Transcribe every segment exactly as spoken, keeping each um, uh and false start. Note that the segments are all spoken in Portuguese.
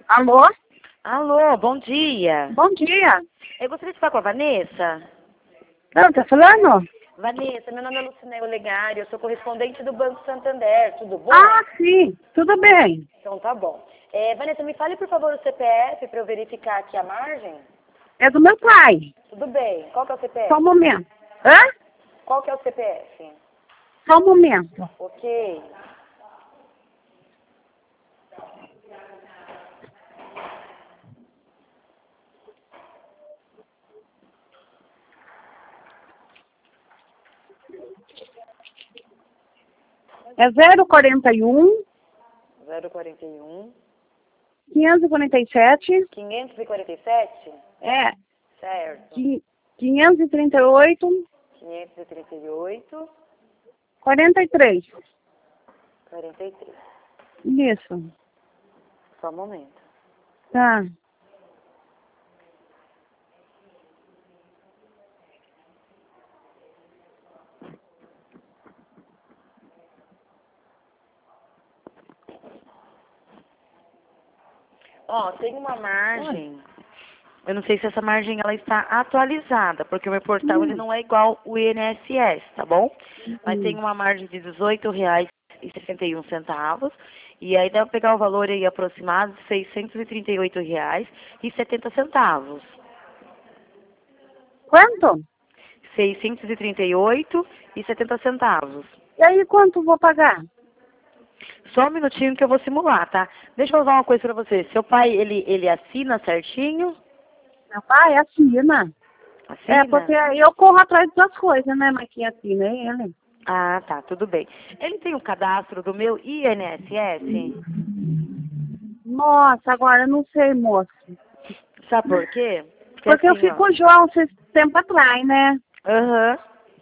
Alô? Alô, bom dia. Bom dia. Eu gostaria de falar com a Vanessa. Não, tá falando? Vanessa, meu nome é Lucineu Legari, eu sou correspondente do Banco Santander, tudo bom? Ah, sim. Tudo bem. Então tá bom. É, Vanessa, me fale por favor o C P F para eu verificar aqui a margem. É do meu pai. Tudo bem. Qual que é o C P F? Só um momento. Hã? Qual que é o C P F? Só um momento. Ok. É zero quarenta e um, zero quarenta e um, quinhentos e quarenta e sete. quinhentos e quarenta e sete? É. Certo. qui- quinhentos e trinta e oito, quinhentos e trinta e oito, quarenta e três. quarenta e três. Isso. Só um momento. Tá. Ó, tem uma margem. Eu não sei se essa margem ela está atualizada, porque o meu portal ele Hum. não é igual o I N S S, tá bom? Mas tem Hum. uma margem de dezoito reais e sessenta e um centavos. E aí dá para pegar o valor aí aproximado de seiscentos e trinta e oito reais e setenta centavos. Quanto? seiscentos e trinta e oito e setenta centavos. E aí, quanto vou pagar? Só um minutinho que eu vou simular, tá? Deixa eu falar uma coisa pra você. Seu pai, ele, ele assina certinho? Meu pai assina. É, Assina? porque eu corro atrás das coisas, né? Mas quem assina é ele. Ah, tá, tudo bem. Ele tem o cadastro do meu I N S S? Nossa, agora eu não sei, moço. Sabe por quê? Porque Porque eu assim, fico ó. com o João esse tempo atrás, né? Aham.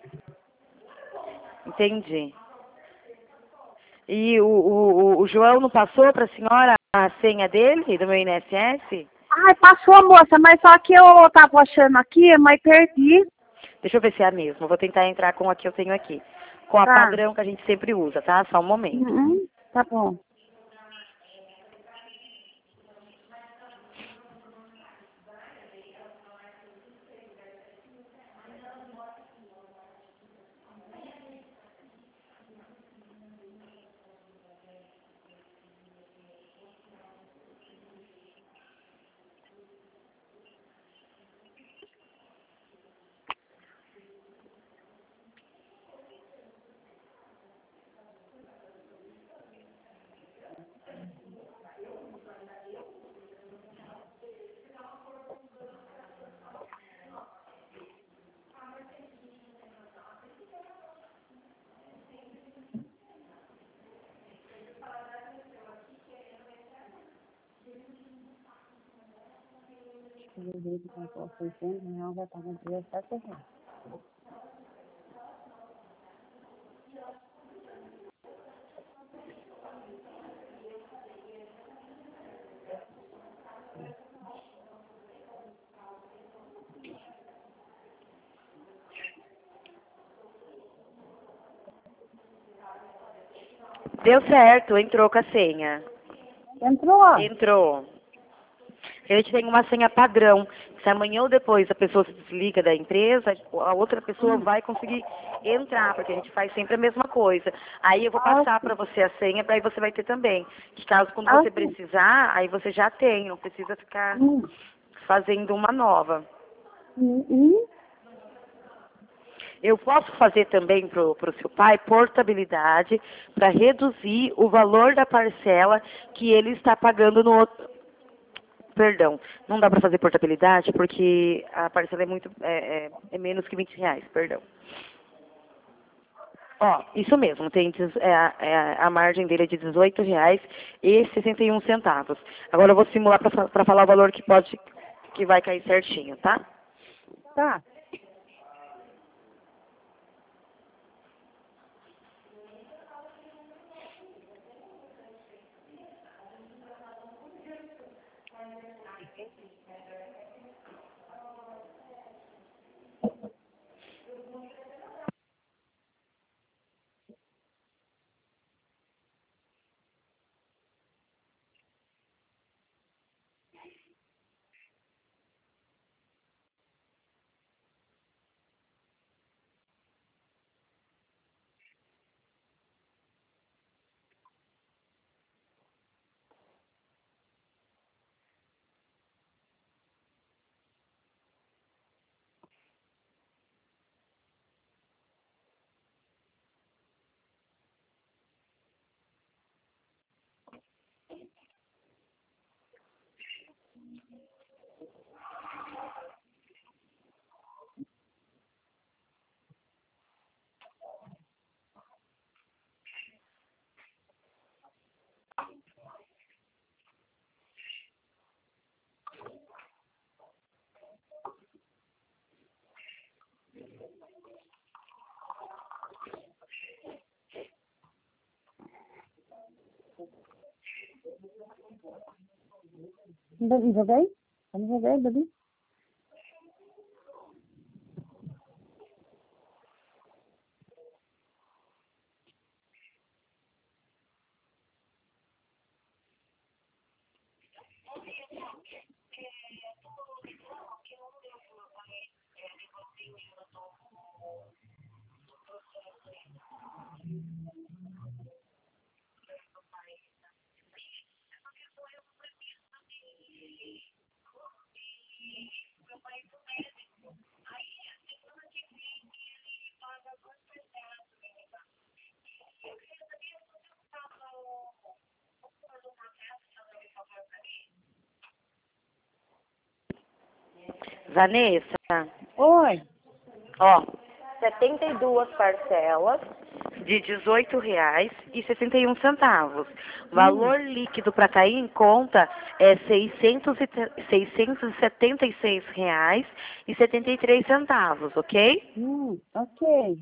Entendi. E o, o, o o João não passou para a senhora a senha dele, do meu I N S S? Ai, passou, moça, mas só que eu tava achando aqui, mas perdi. Deixa eu ver se é a mesma. Vou tentar entrar com a que eu tenho aqui. Com a Tá. padrão que a gente sempre usa, tá? Só um momento. Uhum, tá bom. Deu certo, entrou com a senha. Entrou? Entrou. A gente tem uma senha padrão. Se amanhã ou depois a pessoa se desliga da empresa, a outra pessoa vai conseguir entrar, porque a gente faz sempre a mesma coisa. Aí eu vou Ah, passar para sim. você a senha, para aí você vai ter também. Que caso quando Ah, você sim. precisar, aí você já tem, não precisa ficar Hum. fazendo uma nova. Hum, hum. Eu posso fazer também para o seu pai portabilidade para reduzir o valor da parcela que ele está pagando no outro. Perdão, não dá para fazer portabilidade porque a parcela é muito é, é, é menos que vinte reais, perdão. Ó, isso mesmo, tem dez- é, a- é, a a margem dele é de dezoito reais e sessenta e um centavos. Agora eu vou simular para falar o valor que pode que vai cair certinho, tá? Tá. Não joguei? Não joguei, bebi. Vanessa, Oi. ó, setenta e duas parcelas de dezoito reais e sessenta e um centavos. Valor líquido para cair em conta é seiscentos e, seiscentos e setenta e seis reais e setenta e três centavos, ok? Hum, ok.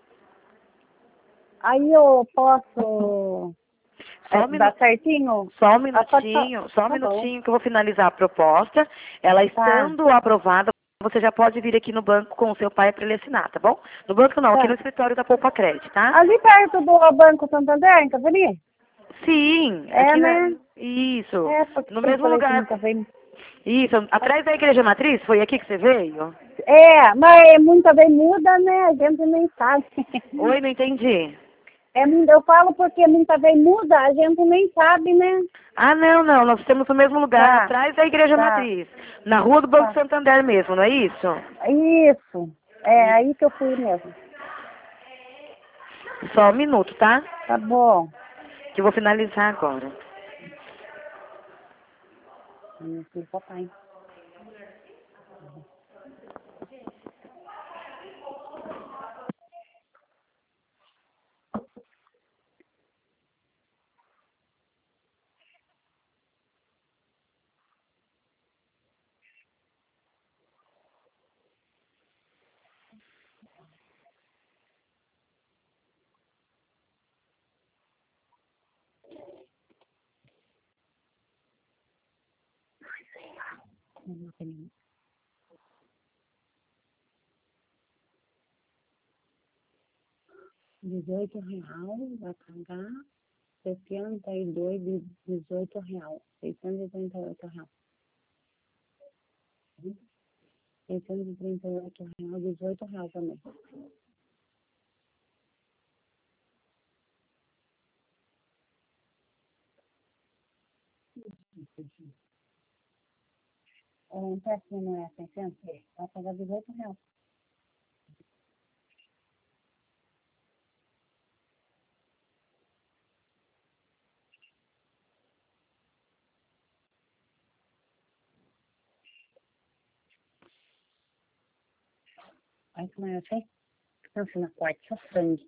Aí eu posso Só é, um, minu dar certinho? só um Ah, pode fa- minutinho, só um Tá bom. minutinho que eu vou finalizar a proposta. Ela Tá, estando aprovada, você já pode vir aqui no banco com o seu pai para ele assinar, tá bom? No banco não, aqui no tá. escritório da Poupa Crédito, tá? Ali perto do Banco Santander, em Cavani? Sim, É, aqui na... né? Isso, É, porque no eu mesmo falei que lugar. nunca veio. Isso, atrás da Igreja Matriz, foi aqui que você veio? É, mas muita vez muda, né? A gente nem sabe. Oi, não entendi. É, eu falo porque muita vez muda, a gente nem sabe, né? Ah, não, não, nós temos no mesmo lugar, Tá, atrás da Igreja tá, Matriz, na rua do Banco tá. Santander mesmo, não é isso? Isso. É Isso. aí que eu fui mesmo. Só um minuto, tá? Tá bom. Que eu vou finalizar agora. Meu filho, papai. Dezoito reais, vai pagar setenta e dois de dezoito reais. Seiscentos e trinta e oito reais. Seiscentos e trinta e oito reais, dezoito reais também. Um péssimo não é seiscentos? Vai pagar dezoito reais. Olha como é assim. Nossa, na quarta, só sangue.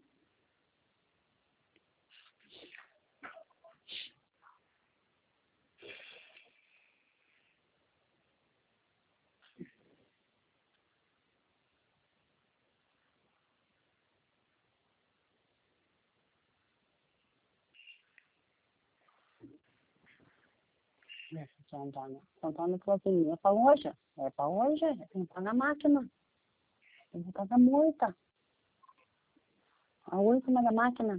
Essa São Antônio. São Antônio falou assim, é pra hoje. É pra hoje, tem que pagar a máquina. Tem que pagar multa. A última da máquina.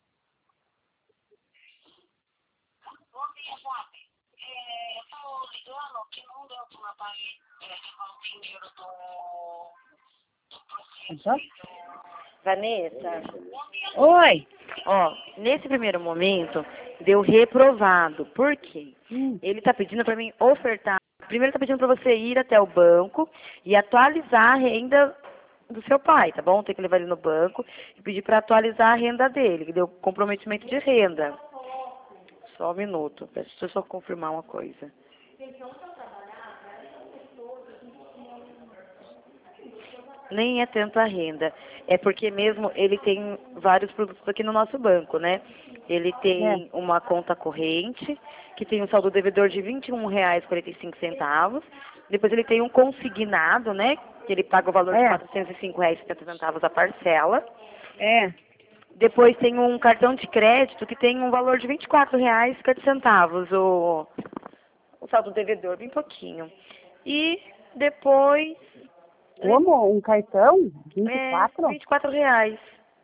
Só? Vanessa, Oi. ó, nesse primeiro momento, deu reprovado. Por quê? Hum. Ele está pedindo para mim ofertar. Primeiro está pedindo para você ir até o banco e atualizar a renda do seu pai, tá bom? Tem que levar ele no banco e pedir para atualizar a renda dele, que deu comprometimento de renda. Só um minuto, deixa eu só confirmar uma coisa. Nem é tanto a renda, é porque mesmo ele tem vários produtos aqui no nosso banco, né? Ele É. tem uma conta corrente, que tem um saldo devedor de vinte e um reais e quarenta e cinco centavos. Depois ele tem um consignado, né? Que ele paga o valor de É. quatrocentos e cinco reais e setenta centavos a parcela. É. Depois tem um cartão de crédito que tem um valor de vinte e quatro reais e cinquenta centavos o, o saldo devedor, bem pouquinho. E depois... Como? Um cartão? vinte e quatro? É, vinte e quatro reais.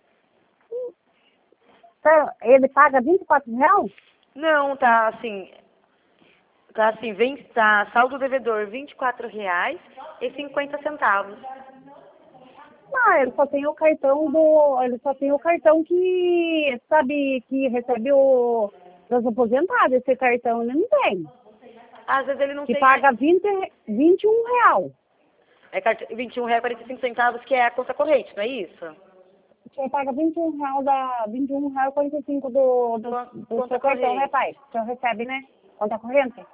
Tá, ele paga vinte e quatro reais? Não, tá assim... Tá assim, vem, tá saldo devedor vinte e quatro reais e cinquenta centavos. Não, ele só tem o cartão do. Ele só tem o cartão que sabe que recebe o dos aposentados. Esse cartão ele não tem. Às vezes ele não Que tem... paga vinte, vinte e um real. É cart- vinte e um reais e quarenta e cinco centavos, que é a conta corrente, não é isso? Você paga vinte e um real da. vinte e um real e quarenta e cinco do, do, Con- do Conta seu cartão, corrente. né, pai? O senhor recebe, né? Conta corrente?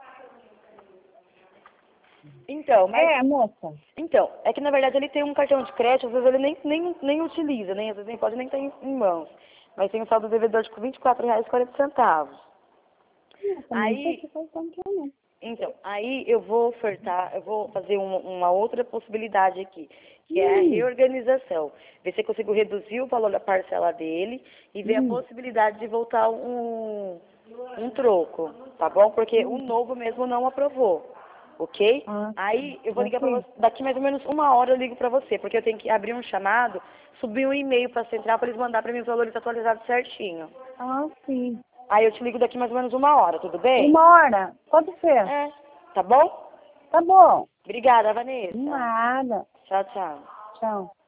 Então, mas... É, moça. Então, é que na verdade ele tem um cartão de crédito, às vezes ele nem, nem, nem utiliza, nem, às vezes nem pode nem ter em, em mãos. Mas tem um saldo devedor de vinte e quatro reais e quarenta centavos. Eu também sei Aí, que cartão que é, né? então, aí eu vou ofertar, eu vou fazer um- uma outra possibilidade aqui, que é a Hum, reorganização. Ver se eu consigo reduzir o valor da parcela dele e ver a hum, possibilidade de voltar um, um troco, tá bom? Porque o novo mesmo não aprovou, ok? ah, Aí eu vou ligar para ok. você, daqui mais ou menos uma hora eu ligo para você, porque eu tenho que abrir um chamado, subir um e-mail para a central para eles mandar para mim os valores atualizados certinho. Ah, sim. Aí eu te ligo daqui mais ou menos uma hora, tudo bem? Uma hora? Pode ser. É, tá bom? Tá bom. Obrigada, Vanessa. Nada. Tchau, tchau. Tchau.